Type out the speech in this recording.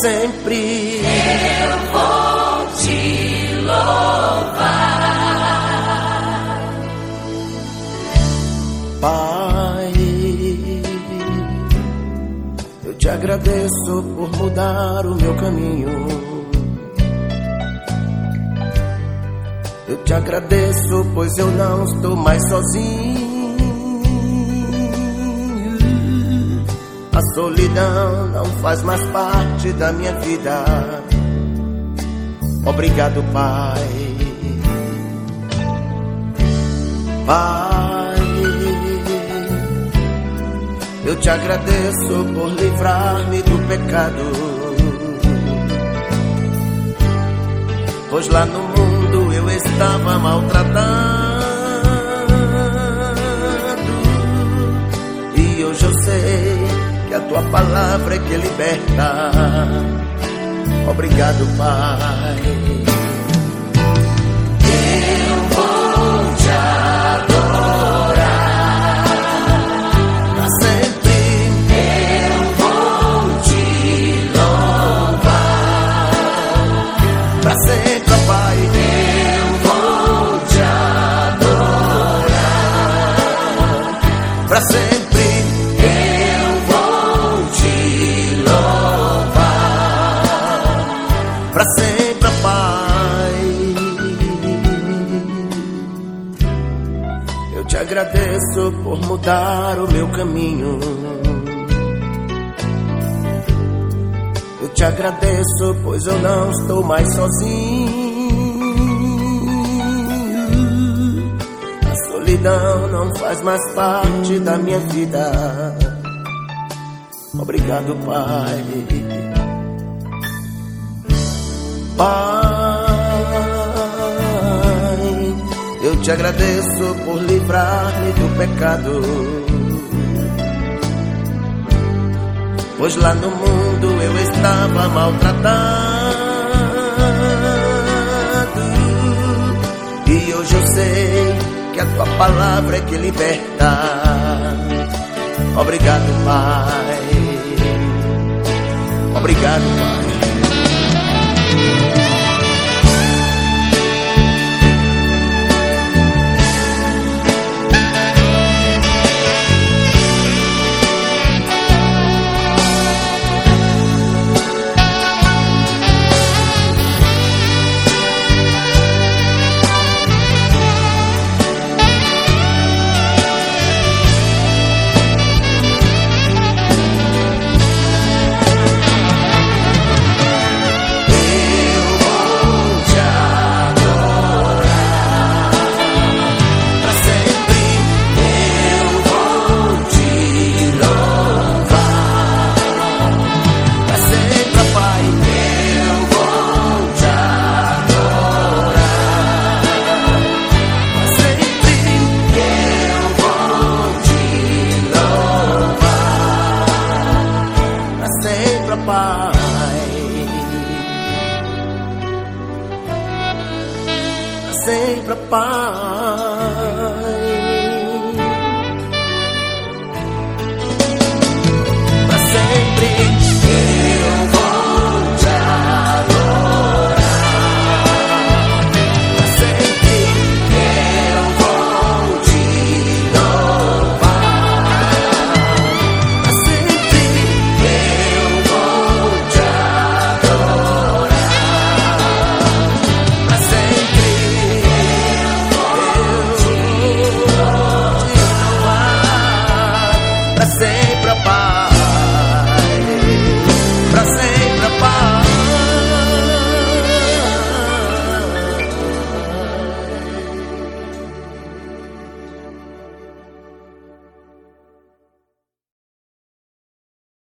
sempre. Eu vou te louvar, Pai. Eu te agradeço por mudar o meu caminho. Eu te agradeço, pois eu não estou mais sozinho. A solidão não faz mais parte da minha vida. Obrigado, Pai. Pai, eu te agradeço por livrar-me do pecado, pois lá no mundo eu estava maltratado. E hoje eu sei que a tua palavra é que liberta. Obrigado, Pai. eu vou te adorar, Pra sempre eu vou te louvar, pra sempre, ó Pai. eu vou te adorar, Pra sempre eu vou te louvar, pra sempre, ó Pai. Eu te agradeço por mudar o meu caminho. Eu te agradeço, pois eu não estou mais sozinho. A solidão não faz mais parte da minha vida. Obrigado, Pai. Pai, eu te agradeço por livrar-me do pecado, pois lá no mundo eu estava maltratado. E hoje eu sei que a tua palavra é que liberta. Obrigado, Pai. Obrigado, Pai. Sempre, Pai. Pra sempre.